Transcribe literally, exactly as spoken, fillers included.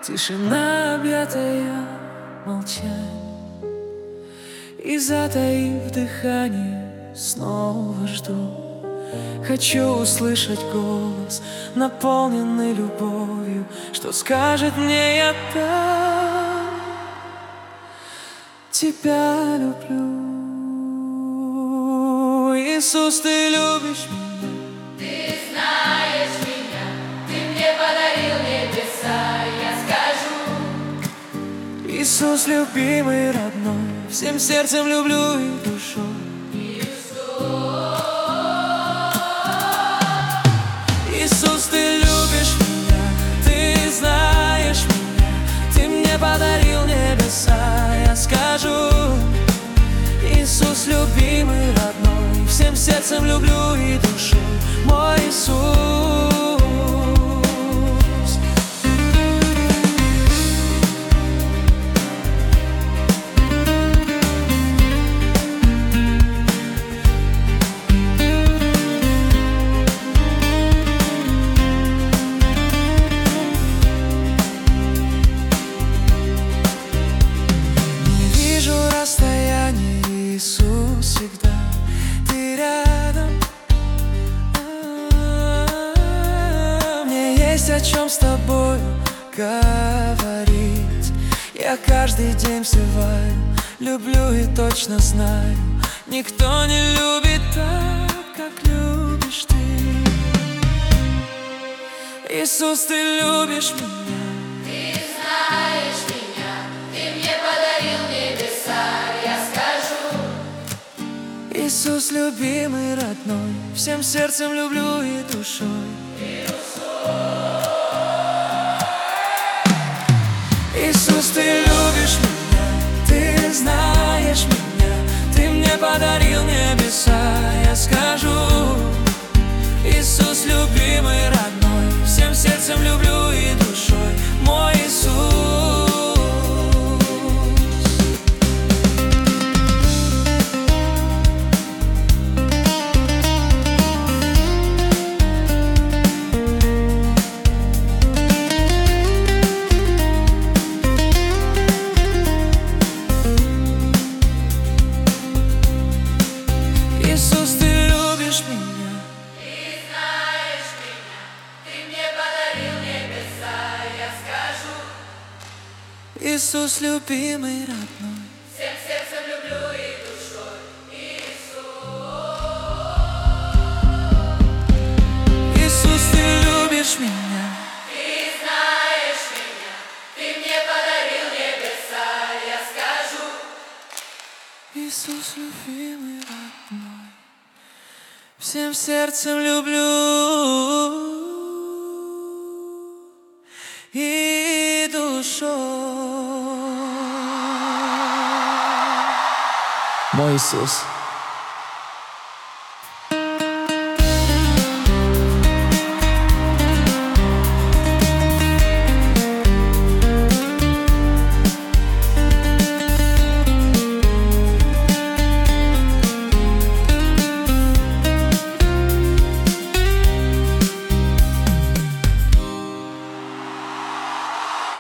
Тишина, объятая молчанием, и, затаив дыхание, снова жду. Хочу услышать голос, наполненный любовью, что скажет мне: я так тебя люблю. Иисус, ты любишь меня, ты знаешь меня, ты мне подарил небеса, я скажу. Иисус, любимый, родной, всем сердцем люблю и душой. Иисус, ты любишь меня, ты знаешь меня, ты мне подарил небеса, я скажу. Иисус, любимый, родной, всем сердцем люблю и душой, мой Иисус. Иисус, всегда ты рядом. Мне есть о чем с тобой говорить. Я каждый день взываю, люблю и точно знаю, никто не любит так, как любишь ты. Иисус, ты любишь меня, ты знаешь меня, ты мне подарил небеса, я скажу. Иисус, любимый, родной, всем сердцем люблю и душой. Иисус, ты любишь меня, ты знаешь меня, ты мне подарил небеса, я скажу. Иисус, любимый, родной, всем сердцем люблю и душой, мой Иисус. Иисус, ты любишь меня, ты знаешь меня, ты мне подарил небеса, я скажу. Иисус, любимый, родной, всем сердцем люблю и душой, Иисус. Иисус, ты любишь меня, Ты знаешь меня, ты мне подарил небеса, я скажу. Иисус, любимый, родной, всем сердцем люблю и душой. Мой Иисус.